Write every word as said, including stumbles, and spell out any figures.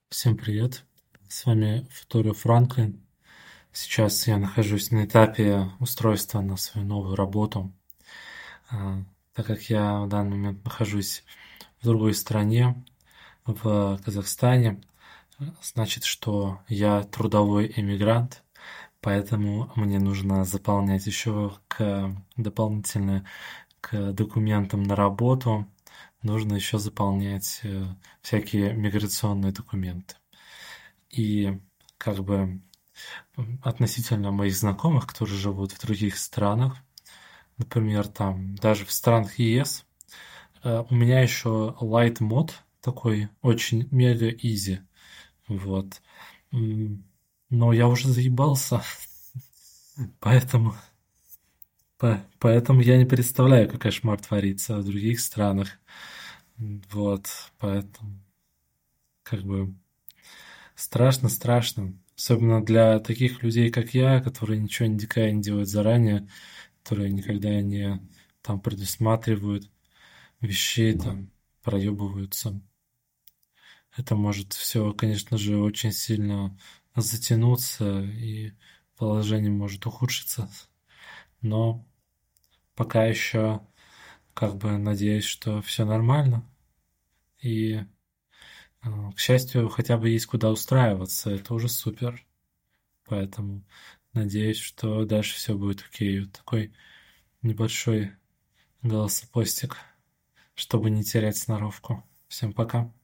Всем привет! С вами Фторио Франклин. Сейчас я нахожусь на этапе устройства на свою новую работу. А, Так как я в данный момент нахожусь в другой стране, в Казахстане, значит, что я трудовой эмигрант, поэтому мне нужно заполнять еще к, дополнительно к документам на работу, нужно еще заполнять э, всякие миграционные документы. И как бы относительно моих знакомых, которые живут в других странах, например, там даже в странах ЕС, э, у меня еще light мод такой, очень мега изи, вот. М, Но я уже заебался, поэтому, по- поэтому я не представляю, как кошмар творится в других странах, вот, поэтому как бы страшно, страшно. Особенно для таких людей, как я, которые ничего никогда не делают заранее, которые никогда не там предусматривают вещей, там проебываются. Это может все, конечно же, очень сильно затянуться, и положение может ухудшиться. Но пока еще как бы надеюсь, что все нормально. И, э, к счастью, хотя бы есть куда устраиваться. Это уже супер. Поэтому надеюсь, что дальше все будет окей. Вот такой небольшой голосопостик, чтобы не терять сноровку. Всем пока.